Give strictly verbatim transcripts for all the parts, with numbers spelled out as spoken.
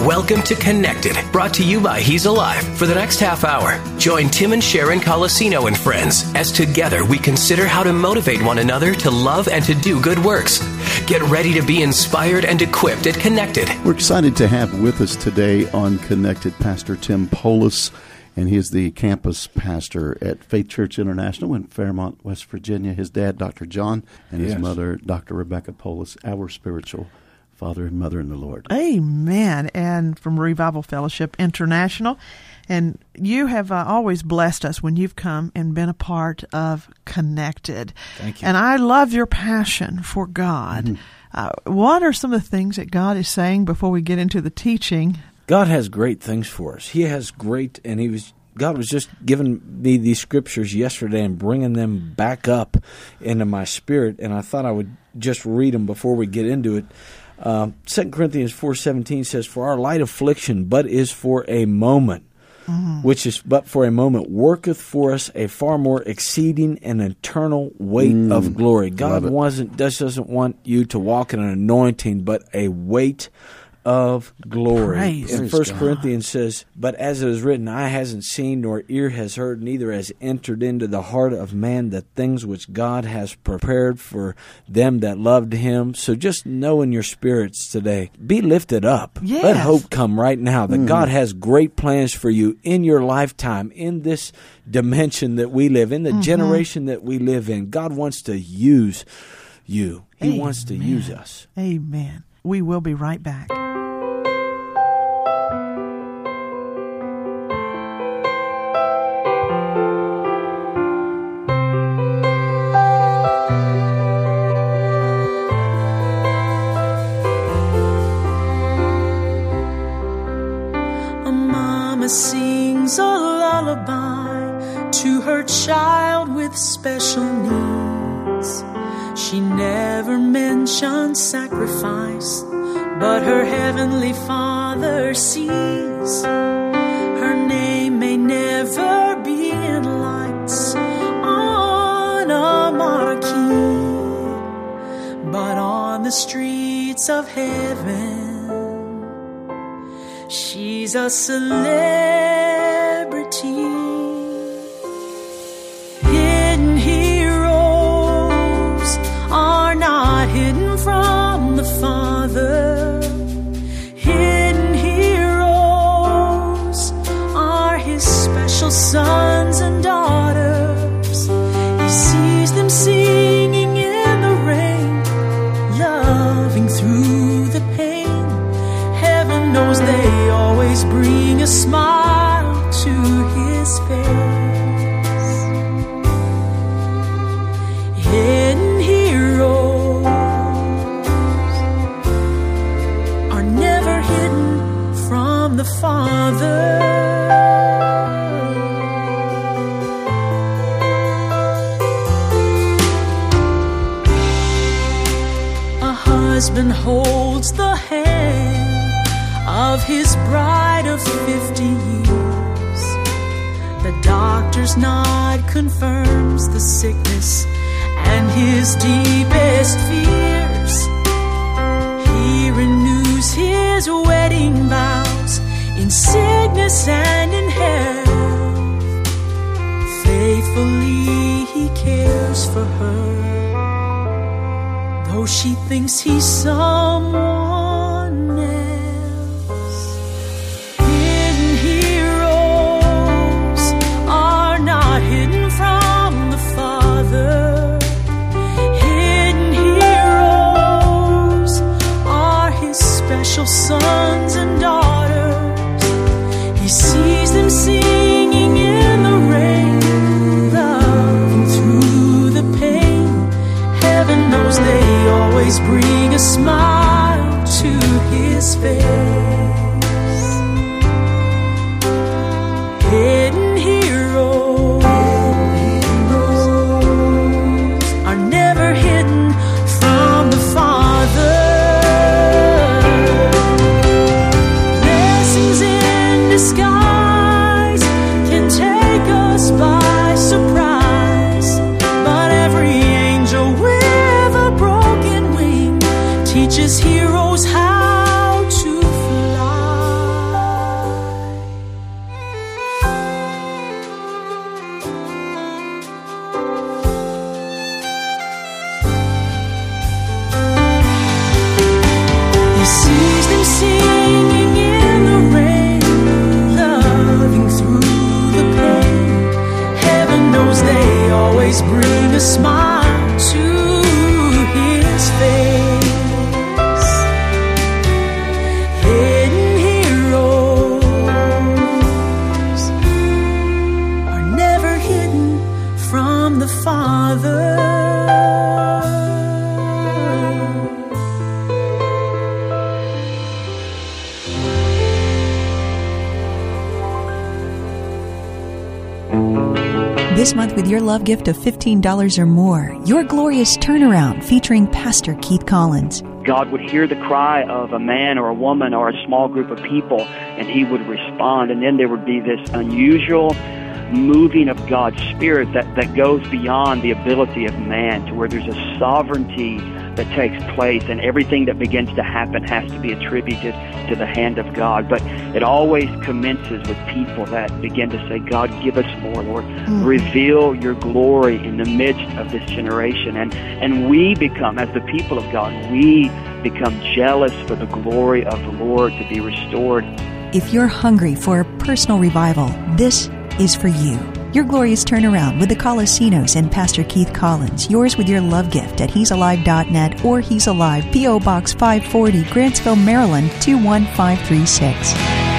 Welcome to Connected, brought to you by He's Alive. For the next half hour, join Tim and Sharon Colosino and friends as together we consider how to motivate one another to love and to do good works. Get ready to be inspired and equipped at Connected. We're excited to have with us today on Connected Pastor Tim Poulos, and he is the campus pastor at Faith Church International in Fairmont, West Virginia. His dad, Doctor John, and his yes. mother, Doctor Rebecca Poulos, our spiritual father and mother in the Lord. Amen. And from Revival Fellowship International. And you have uh, always blessed us when you've come and been a part of Connected. Thank you. And I love your passion for God. Mm-hmm. Uh, what are some of the things that God is saying before we get into the teaching? God has great things for us. He has great, and he was God was just giving me these scriptures yesterday and bringing them back up into my spirit, and I thought I would just read them before we get into it. Uh, Second Corinthians four seventeen says, "For our light affliction but is for a moment, mm-hmm. which is but for a moment, worketh for us a far more exceeding and eternal weight mm. of glory." God wasn't just doesn't want you to walk in an anointing, but a weight of glory. Praise and First Corinthians says, "But as it is written, eye hasn't seen, nor ear has heard, neither has entered into the heart of man the things which God has prepared for them that loved him." So just know in your spirits today, be lifted up. Yes. Let hope come right now that mm. God has great plans for you in your lifetime, in this dimension that we live, in the mm-hmm. generation that we live in. God wants to use you. He Amen. wants to use us. Amen. We will be right back. Sings a lullaby to her child with special needs. She never mentions sacrifice, but her heavenly Father sees. Her name may never be in lights on a marquee, but on the streets of heaven she's a celebrity. Hidden heroes are not hidden from the Father. Hidden heroes are his special sons and daughters. He sees them singing in the rain, loving through the pain. Heaven knows they always bring a smile to his face. Hidden heroes are never hidden from the Father. A husband holds the hand of his bride of fifty years. The doctor's nod confirms the sickness and his deepest fears. He renews his wedding vows in sickness and in health. Faithfully he cares for her, though she thinks he's someone else. Sons and daughters, he sees them singing in the rain, loving through the pain. Heaven knows they always bring a smile to his face. Hidden heroes are never hidden from the Father. Skies can take us by surprise, but every angel with a broken wing teaches heroes how to fly. This month with your love gift of fifteen dollars or more, Your Glorious Turnaround featuring Pastor Keith Collins. God would hear the cry of a man or a woman or a small group of people, and he would respond. And then there would be this unusual moving of God's Spirit that, that goes beyond the ability of man, to where there's a sovereignty that takes place, and everything that begins to happen has to be attributed to the hand of God. But it always commences with people that begin to say, God, give us more, Lord. Mm. Reveal your glory in the midst of this generation. And, and we become, as the people of God, we become jealous for the glory of the Lord to be restored. If you're hungry for a personal revival, this is for you. Your Glorious Turnaround with the Colosinos and Pastor Keith Collins. Yours with your love gift at he's alive dot net or He's Alive, P O. Box five forty, Grantsville, Maryland, two one five three six.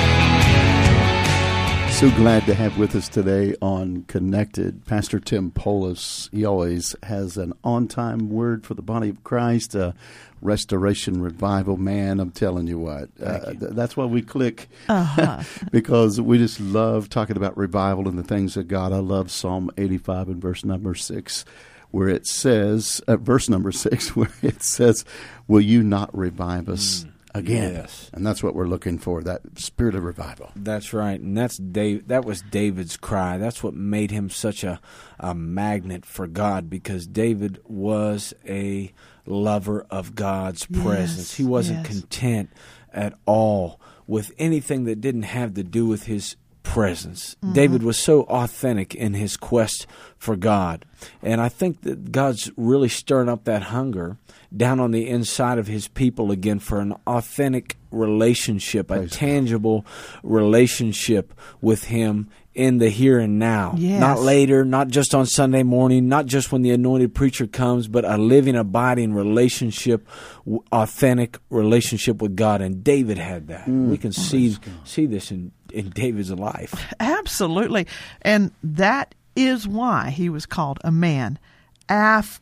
So glad to have with us today on Connected Pastor Tim Poulos. He always has an on-time word for the body of Christ, uh, restoration, revival. Man, I'm telling you what, uh, you. Th- that's why we click, uh-huh. because we just love talking about revival and the things of God. I love Psalm eighty-five and verse number six, where it says, uh, verse number six, where it says, will you not revive us? Mm. Again, yes. And that's what we're looking for, that spirit of revival. That's right, and that's Dave. That was David's cry. That's what made him such a, a magnet for God, because David was a lover of God's yes, presence. He wasn't yes. content at all with anything that didn't have to do with his presence. Mm-hmm. David was so authentic in his quest for God, and I think that God's really stirring up that hunger down on the inside of his people again for an authentic relationship, a tangible relationship with him in the here and now. Yes. Not later, not just on Sunday morning, not just when the anointed preacher comes, but a living, abiding relationship, authentic relationship with God. And David had that. Mm. We can oh, see see this in, in David's life. Absolutely. And that is why he was called a man after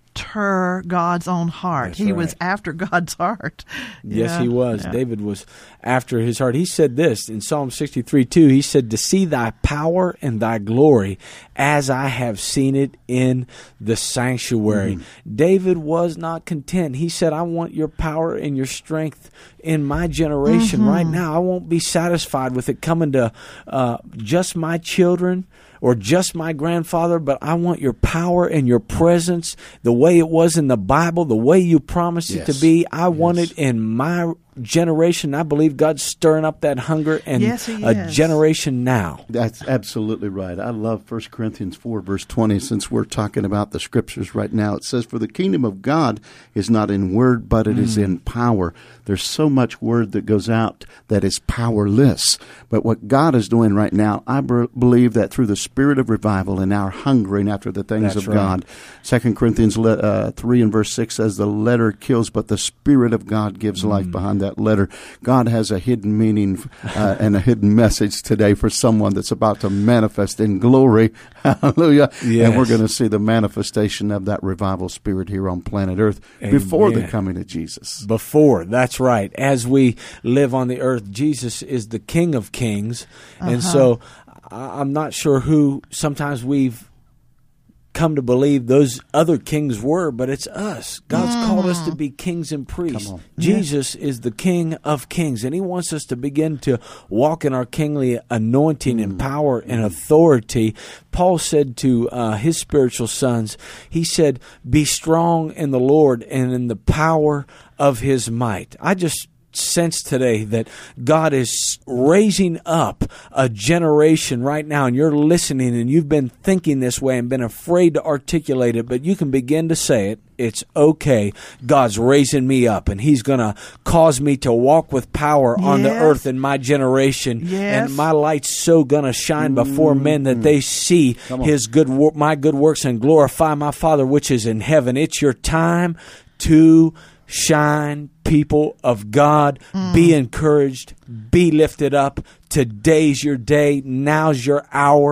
God's own heart. That's he right. was after God's heart. Yes, yeah. he was. Yeah. David was after his heart. He said this in Psalm sixty-three two. He said, to see thy power and thy glory as I have seen it in the sanctuary. Mm-hmm. David was not content. He said, I want your power and your strength in my generation mm-hmm. right now. I won't be satisfied with it coming to uh, just my children or just my grandfather, but I want your power and your presence the way it was in the Bible, the way you promised yes. it to be. I yes. want it in my generation. I believe God's stirring up that hunger in yes, he a is. generation now. That's absolutely right. I love First Corinthians four, verse twenty, since we're talking about the Scriptures right now. It says, for the kingdom of God is not in word, but it mm. is in power. There's so much word that goes out that is powerless. But what God is doing right now, I b- believe that through the spirit of revival and our hungering after the things That's of right. God, Second Corinthians le- uh, three and verse six says, the letter kills, but the Spirit of God gives mm. life behind that letter. God has a hidden meaning uh, and a hidden message today for someone that's about to manifest in glory. Hallelujah. Yes. And we're going to see the manifestation of that revival spirit here on planet Earth Amen. Before the coming of Jesus. Before, that's right. As we live on the earth, Jesus is the King of Kings. Uh-huh. And so I'm not sure who sometimes we've come to believe those other kings were, but it's us. God's mm. called us to be kings and priests. Jesus yeah. is the King of Kings, and he wants us to begin to walk in our kingly anointing mm. and power and authority. Paul said to uh, his spiritual sons, he said, be strong in the Lord and in the power of his might. I just sense today that God is raising up a generation right now, and you're listening and you've been thinking this way and been afraid to articulate it, but you can begin to say it. It's okay. God's raising me up, and he's going to cause me to walk with power yes. on the earth in my generation, yes. and my light's so going to shine before mm-hmm. men that they see his good wor- my good works and glorify my Father which is in heaven. It's your time to shine, people of God. Mm. Be encouraged. Be lifted up. Today's your day. Now's your hour.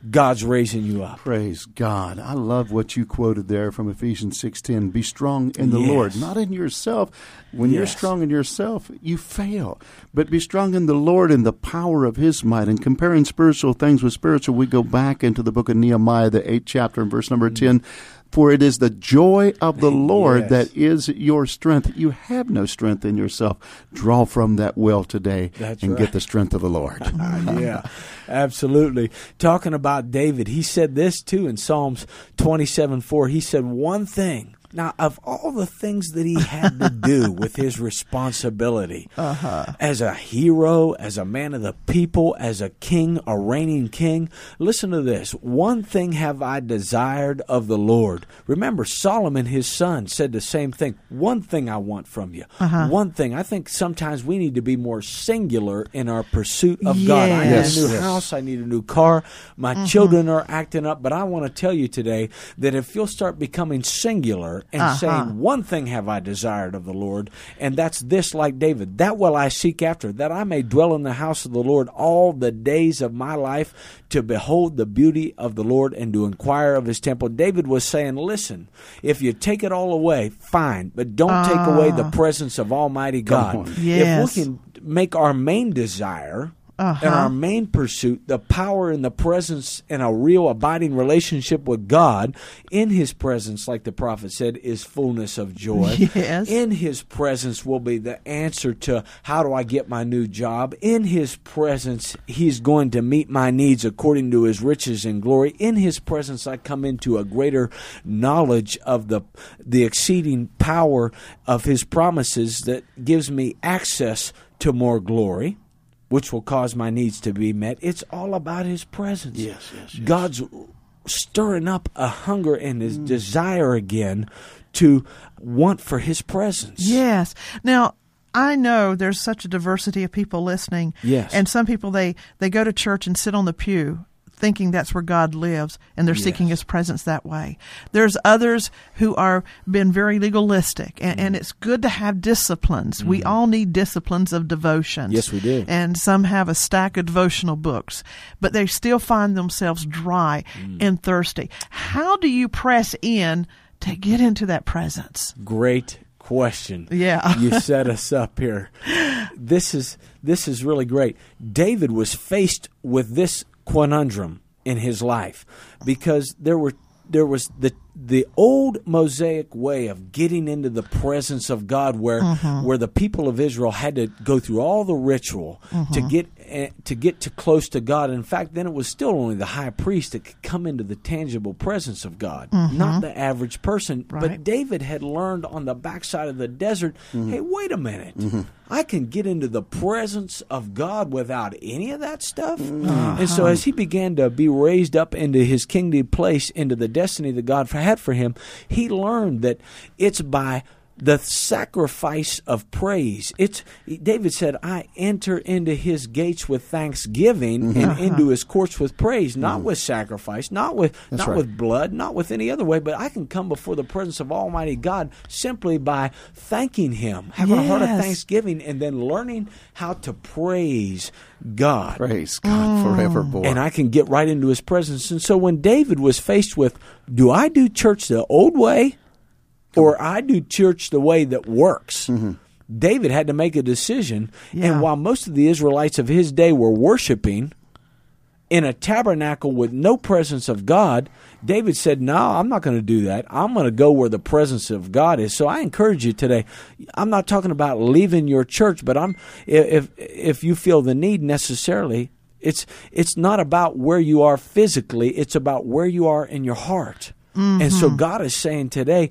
God's raising you up. Praise God. I love what you quoted there from Ephesians six ten. Be strong in the Yes. Lord, not in yourself. When you're Yes. strong in yourself, you fail. But be strong in the Lord and the power of His might. And comparing spiritual things with spiritual, we go back into the book of Nehemiah, the eighth chapter, and verse number ten. For it is the joy of the Lord Yes. that is your strength. You have no strength in yourself. Draw from that well today That's and right. get the strength of the Lord. Yeah, absolutely. Talking about David, he said this too in Psalms twenty-seven four. He said, one thing. Now, of all the things that he had to do with his responsibility uh-huh. as a hero, as a man of the people, as a king, a reigning king, listen to this. One thing have I desired of the Lord. Remember, Solomon, his son, said the same thing. One thing I want from you. Uh-huh. One thing. I think sometimes we need to be more singular in our pursuit of yes. God. I need Yes. a new Yes. house. I need a new car. My mm-hmm. children are acting up. But I want to tell you today that if you'll start becoming singular and uh-huh. saying, one thing have I desired of the Lord, and that's this, like David, that will I seek after, that I may dwell in the house of the Lord all the days of my life, to behold the beauty of the Lord and to inquire of His temple. David was saying, listen, if you take it all away, fine, but don't uh, take away the presence of Almighty God. Yes. If we can make our main desire Uh-huh. and our main pursuit, the power and the presence and a real abiding relationship with God, in His presence, like the prophet said, is fullness of joy. Yes. In His presence will be the answer to how do I get my new job. In His presence, He's going to meet my needs according to His riches and glory. In His presence, I come into a greater knowledge of the the exceeding power of His promises that gives me access to more glory, which will cause my needs to be met. It's all about His presence. Yes, yes, yes. God's stirring up a hunger and His mm. desire again to want for His presence. Yes. Now, I know there's such a diversity of people listening. Yes. And some people, they, they go to church and sit on the pew thinking that's where God lives, and they're Yes. seeking His presence that way. There's others who are been very legalistic, and, mm. and it's good to have disciplines. Mm. We all need disciplines of devotions. Yes, we do. And some have a stack of devotional books, but they still find themselves dry mm. and thirsty. How do you press in to get into that presence? Great question. Yeah. You set us up here. This is this is really great. David was faced with this conundrum in his life, because there were there was the the old Mosaic way of getting into the presence of God, where mm-hmm. where the people of Israel had to go through all the ritual mm-hmm. to get uh, to get to close to God. In fact, then it was still only the high priest that could come into the tangible presence of God, mm-hmm. not the average person. Right. But David had learned on the backside of the desert, mm-hmm. hey, wait a minute. Mm-hmm. I can get into the presence of God without any of that stuff. Uh-huh. And so as he began to be raised up into his kingly place, into the destiny that God had for him, he learned that it's by the sacrifice of praise. It's David said, I enter into His gates with thanksgiving mm-hmm. and into His courts with praise, not mm-hmm. with sacrifice, not with That's not right. with blood, not with any other way, but I can come before the presence of Almighty God simply by thanking Him, having yes. a heart of thanksgiving, and then learning how to praise God. Praise God mm. forevermore. And I can get right into His presence. And so when David was faced with, do I do church the old way, or I do church the way that works? Mm-hmm. David had to make a decision. Yeah. And while most of the Israelites of his day were worshiping in a tabernacle with no presence of God, David said, no, I'm not going to do that. I'm going to go where the presence of God is. So I encourage you today. I'm not talking about leaving your church, but I'm if if you feel the need necessarily, it's it's not about where you are physically. It's about where you are in your heart. Mm-hmm. And so God is saying today,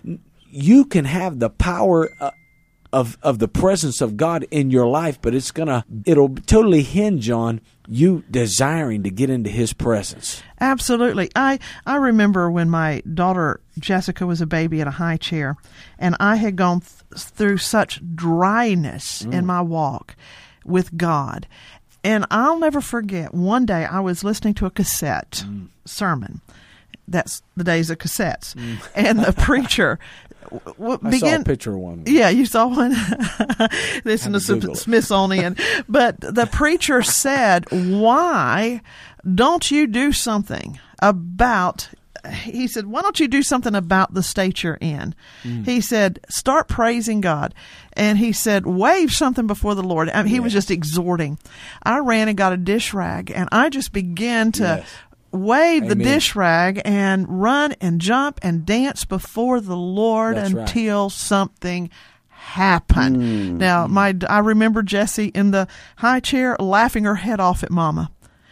you can have the power uh, of of the presence of God in your life, but it's gonna it'll totally hinge on you desiring to get into His presence. Absolutely. I, I remember when my daughter Jessica was a baby in a high chair, and I had gone th- through such dryness mm. in my walk with God. And I'll never forget, one day I was listening to a cassette mm. sermon. That's the days of cassettes. Mm. And the preacher w- I begin. saw a picture of one. Yeah, you saw one. Listen to Had to Google it. Smithsonian. But the preacher said, why don't you do something about, he said, why don't you do something about the state you're in? Mm. He said, start praising God. And he said, wave something before the Lord. I mean, he yes. was just exhorting. I ran and got a dish rag, and I just began to yes. wave Amen. the dish rag and run and jump and dance before the Lord That's until right. something happened. Mm. Now, my I remember Jessie in the high chair laughing her head off at Mama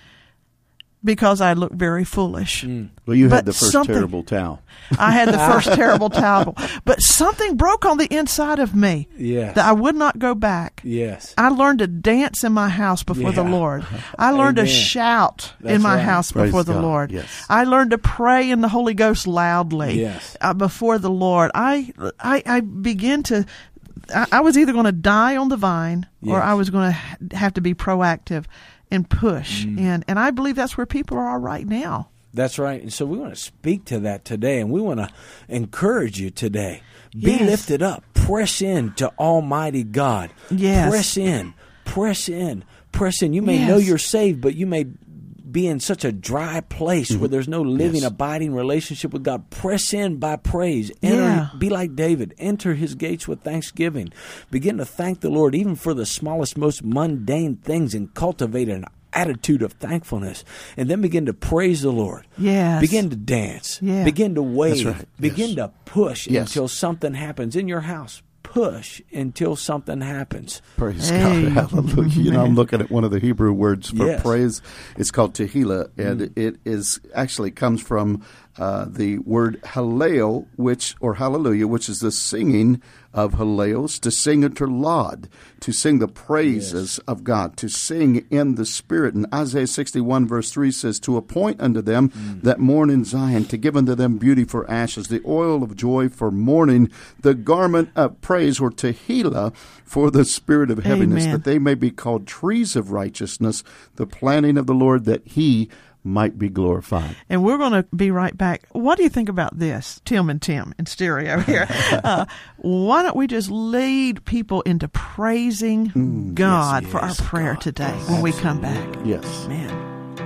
because I looked very foolish. Mm. Well, you but had the first terrible towel. I had the first terrible towel. But something broke on the inside of me yes. that I would not go back. Yes. I learned to dance in my house before yeah. the Lord. I learned Amen. to shout That's in my right. house Praise before the God. Lord. Yes. I learned to pray in the Holy Ghost loudly yes. uh, before the Lord. I, I, I began to... I, I was either going to die on the vine yes. or I was going to have to be proactive and push. Mm. And and I believe that's where people are right now. That's right. And so we want to speak to that today, and we want to encourage you today. Be yes. lifted up. Press in to Almighty God. Yes. Press in. Press in. Press in. You may yes. know you're saved, but you may be in such a dry place mm-hmm. where there's no living, yes. abiding relationship with God. Press in by praise. Enter, yeah. Be like David. Enter his gates with thanksgiving. Begin to thank the Lord even for the smallest, most mundane things, and cultivate an attitude of thankfulness. And then begin to praise the Lord. Yes. Begin to dance. Yeah. Begin to wave. That's right. Begin yes. to push yes. until something happens in your house. Push until something happens. Praise hey. God. Hallelujah. You know, I'm looking at one of the Hebrew words for yes. praise. It's called tehillah, and mm. it is actually comes from uh, the word hallel, which, or hallelujah, which is the singing of hallels, to sing or to laud, to sing the praises yes. of God, to sing in the Spirit. And Isaiah sixty-one verse three says, to appoint unto them mm. that mourn in Zion, to give unto them beauty for ashes, the oil of joy for mourning, the garment of praise, or tehillah, for the spirit of heaviness, Amen. that they may be called trees of righteousness, the planting of the Lord, that he might be glorified. And we're going to be right back. What do you think about this, Tim and Tim in stereo here? uh, why don't we just lead people into praising Mm, God yes, for yes, our prayer God. today Yes, when we absolutely. come back? Yes. Man.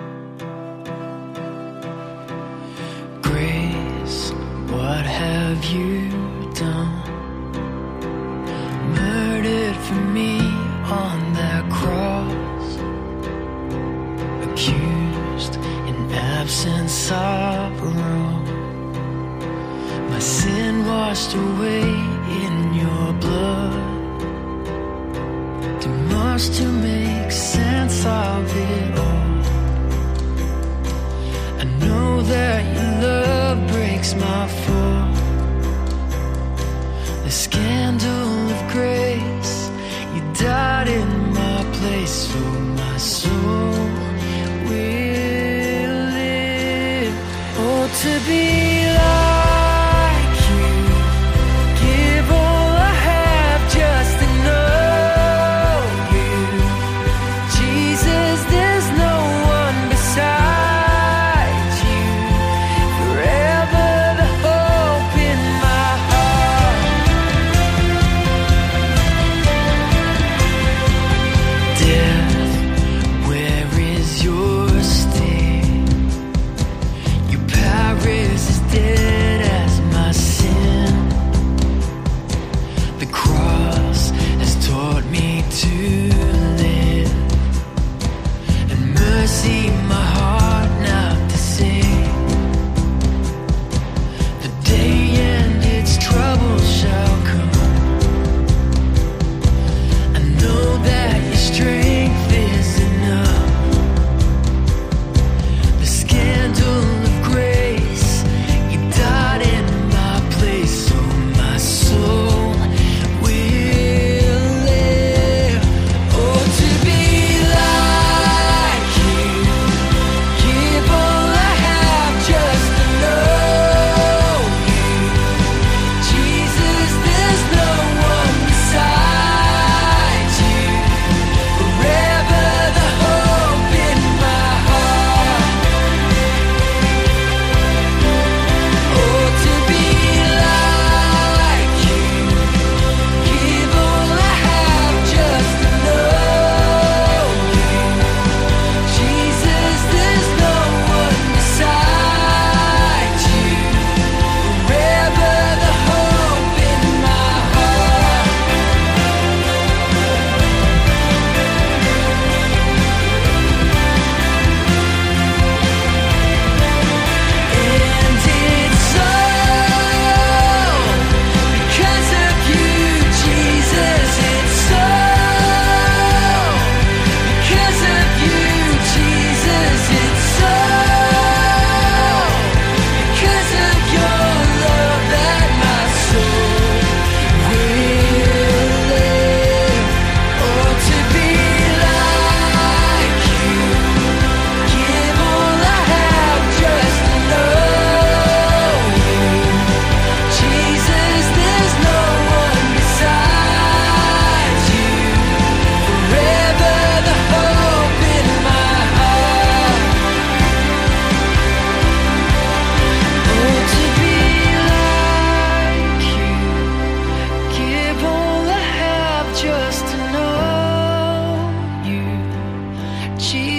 Grace, what have you done? Murdered for me on that cross, accused in absence of wrong, my sin washed away in your blood, too much to make sense of it all. I know that your love breaks my fall, the scandal of grace, you died in my place, so my soul will live. Oh, to be like you, give all I have just to know you. Jesus, there's no one beside you. Forever the hope in my heart. Death, where is your sting? Your power is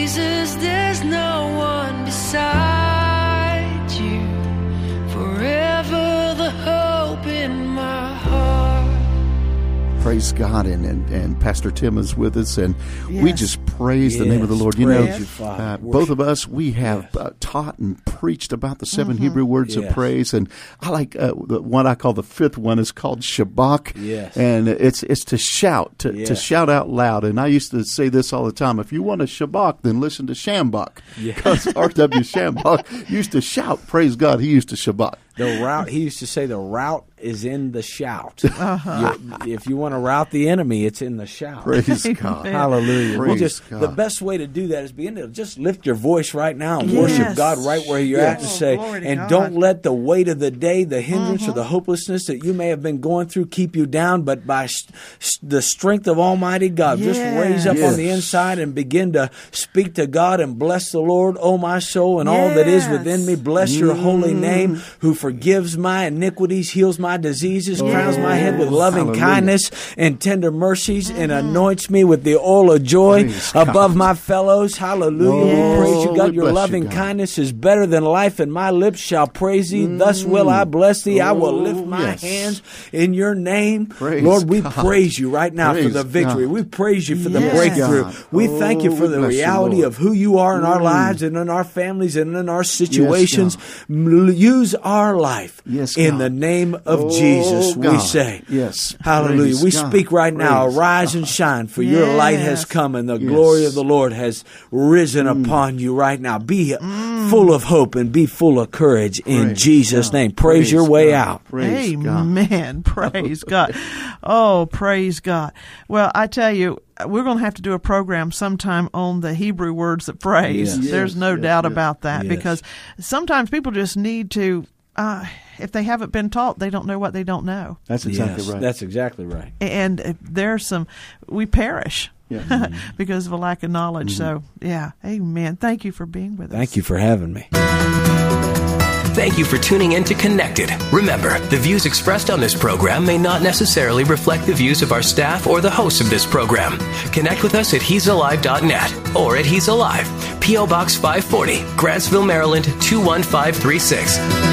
Jesus, there's no one beside you. Forever the hope in my heart. Praise God, and, and, and Pastor Tim is with us, and we Yes. just praise the Yes, name of the Lord. You know, praise you, Father. uh, Worship. both of us, we have Yes. uh, taught and preached about the seven Hebrew words Yes. of praise, and I like uh, the one I call the fifth one is called Shabach, Yes. and it's it's to shout, to, to Yes. shout out loud. And I used to say this all the time: if you want a Shabach, then listen to Shambach, Yeah. because R W Shambach used to shout, praise God. He used to Shabach. The route, he used to say, the route is in the shout. Uh-huh. You, if you want to rout the enemy, it's in the shout. Praise God. Hallelujah. Well, Praise just God. the best way to do that is begin to just lift your voice right now and Yes. worship God right where you're at, and Yes. say, Oh, glory to and God. don't let the weight of the day, the hindrance or the hopelessness that you may have been going through keep you down, but by s- s- the strength of Almighty God, just Yes. raise up Yes. on the inside and begin to speak to God and bless the Lord, oh my soul, and all that is Yes. within me. Bless your holy name, who forgives my iniquities, heals my diseases, crowns my head with loving Hallelujah. kindness and tender mercies, and anoints me with the oil of joy Praise above God. my fellows. Hallelujah. Oh, We praise you, we God. Your bless you, loving God. kindness is better than life, and my lips shall praise thee. Thus will I bless thee. I will Oh, lift my yes. hands in your name. Praise Lord, we God. praise you right now for Praise the victory. God. We praise you for the Yes. breakthrough. God. We Oh, thank you for we the bless you, reality Lord. of who you are in our Mm. lives and in our families and in our situations. God. M- Use our life Yes, in God. the name of Oh, Jesus, we God. say. Yes. Hallelujah. Praise We God. speak right now, Praise arise and shine, for your light has Yes. come and the Yes. glory of the Lord has risen upon you right now. Be full of hope and be full of courage in Praise Jesus' God. name. Praise, your way God. out. Praise God. Amen. Praise God. Oh, praise God. Well, I tell you, we're going to have to do a program sometime on the Hebrew words of praise. Yes. There's Yes, no yes, doubt yes. about that, Yes. because sometimes people just need to, uh, if they haven't been taught, they don't know what they don't know. That's exactly Yes, right. That's exactly right. And uh, there's some, we perish Yeah. because of a lack of knowledge. So, yeah, amen. Thank you for being with us. Thank you for having me. Thank you for tuning in to Connected. Remember, the views expressed on this program may not necessarily reflect the views of our staff or the hosts of this program. Connect with us at he's alive dot net or at He's Alive, P O Box five forty, Grantsville, Maryland two one five three six.